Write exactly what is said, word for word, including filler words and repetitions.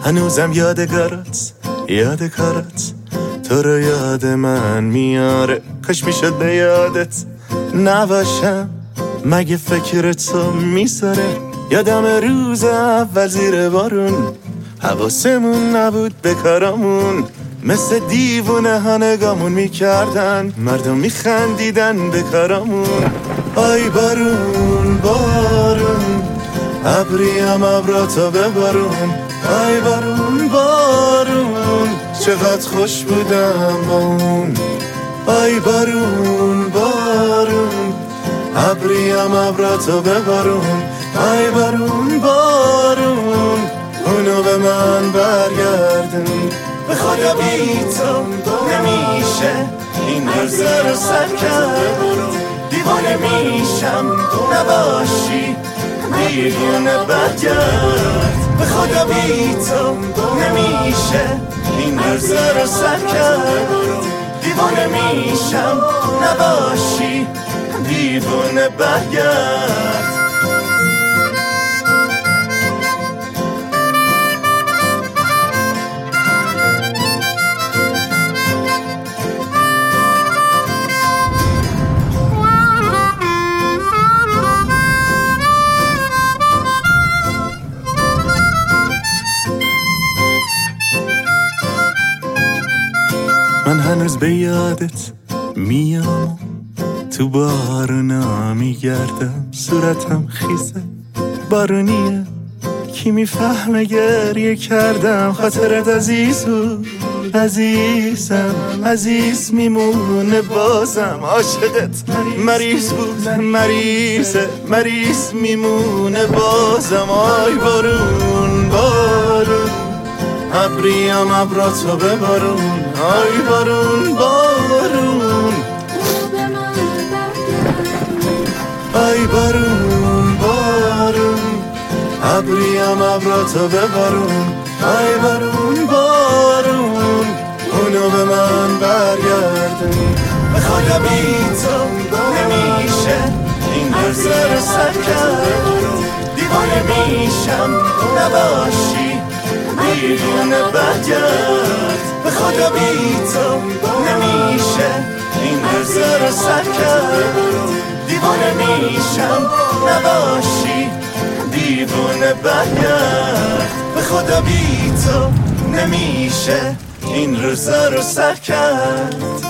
هنوزم یادگارت یادگارت تو رو یاد من میاره. کاش میشد به یادت نباشم، مگه فکر تو میساره. یادم روز اول زیر بارون حواسمون نبود به کارامون، مثل دیوونه ها نگامون میکردن، مردم میخندیدن به کارامون. آی بارون بارون ابریم ابراتو ببارون. آی بارون بارون چقدر خوش بودم با اون. آی بارون بارون ابریم ابراتو ببارون. آی بارون بارون اونو به من برگردون. به خدا بی تو نمیشه این عرضه رو سر کرد. دیوانه میشم نباشی دیوانه برگرد. به خدا بی تو نمیشه این عرضه رو سر کرد. دیوانه میشم نباشی دیوانه برگرد. من هنوز به یادت میام، تو بارونا میگردم، صورتم خیزه بارونیه، کی میفهمه گریه کردم. خاطرت عزیز بود عزیزم، عزیز میمونه بازم. عاشقت مریض بود مریضه، مریض میمونه بازم. آی بارون بارون ابریم ابراتو ببارون. آی بارون بارون آی بارون بارون ابریم ابراتو ببارون. آی بارون بارون اونو به من برگردون. به خدا بی تو نمیشه این عرضه رو سر کرد. دیوانه میشم نباشی دیوانه برگرد. به خدا بی تو نمیشه این عرضه رو سر کرد. دیوانه میشم نباشی دیوانه برگرد. به خدا بی تو نمیشه این روزا رو سر کرد.